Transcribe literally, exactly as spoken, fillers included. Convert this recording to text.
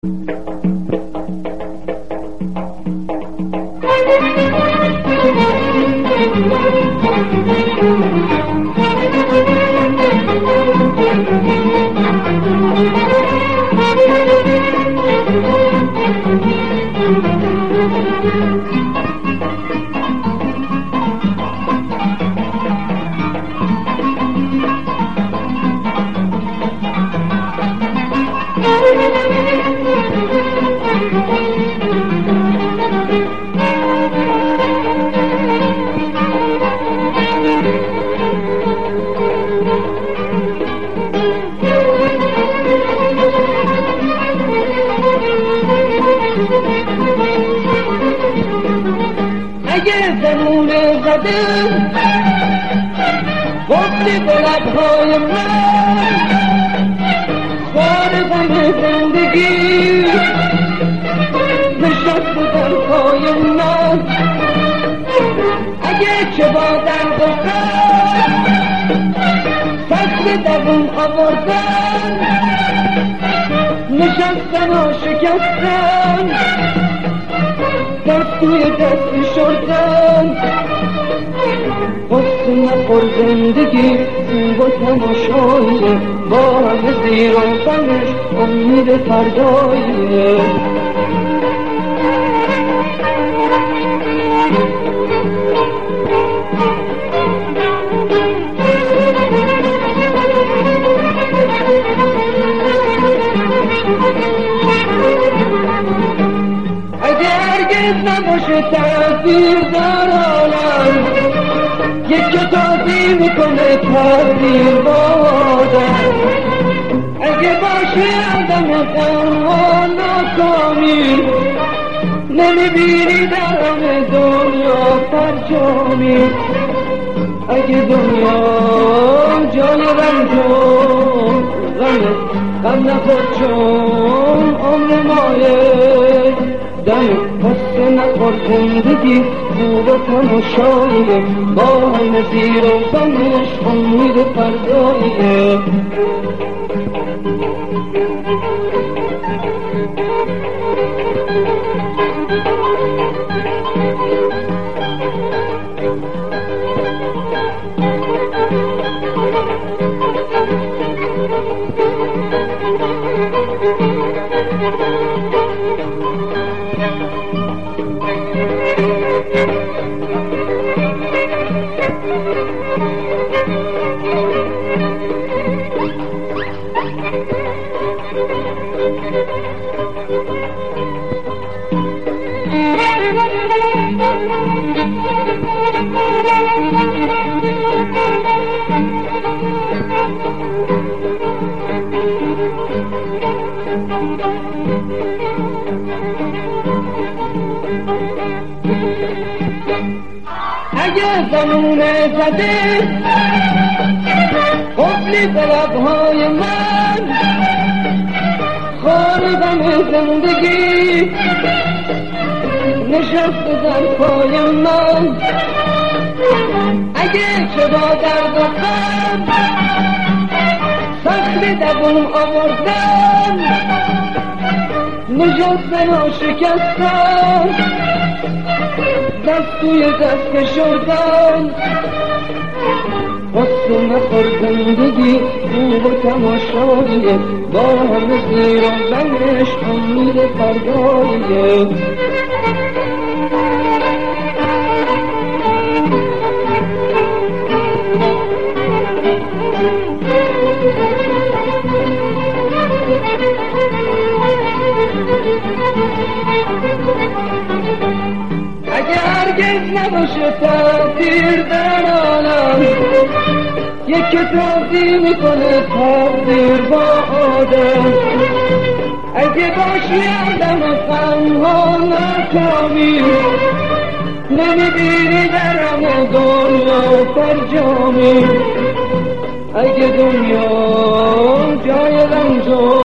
اگه زمونه زده گفتی به لبهای من خوار غم زندگی نشست در پای من. اگه چه با درد و غم سخت دوون آوردن نشستن و شکستن دست توی دست شردن قصه نخور زندگی با تماشایی با همه زیر و بمش امید فردایی. نباشه تأثیر در عالم یک کتابی میکنه تغییر با آدم. اگه باشه آدم تنها ناکامی نمیبینی در همه دنیا پرچامی. اگه دنیا جای رنج و غمه غم نخور چون عمر مایه دم قصه نخور زندگی خوب و تماشاییه با همه زیر و بمش امید فرداییه. اگه زمونه زده قفلی به لبهای من خوار غم زندگی نشست در پای من. اگه چه با درد و غم سخت دوون آوردن نشستن و شکستن دست توی دست شردن قصه نخور زندگی خوب و تماشاییه با همه زیر و بمش امید فرداییه. اگه هرگز نباشه تقدیر در عالم یک کتابی میکنه تقدیر با آدم. اگه باشی آدم تنها ناکامی نمیبینی در همه دنیا فرجامی. اگه دنیا جای رنج و